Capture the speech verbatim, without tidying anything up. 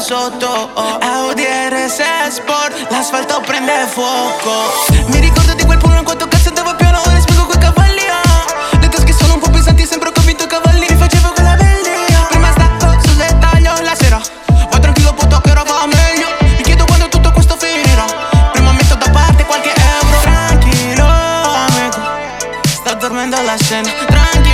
sotto. Audi R S Sport, l'asfalto prende fuoco. Mi ricordo di quel pullman quanto cazzo andavo piano, ora spiego quei cavalli. ah. Le tasche sono un po' pesanti, sembra che ho vinto cavalli. Mi facevo quella bella. Prima stacco sul dettaglio, la sera vai tranquillo puto che ora va meglio. Mi chiedo quando tutto questo finirà. Prima metto da parte qualche euro. Tranquillo amico, sta dormendo la scena. Tranquillo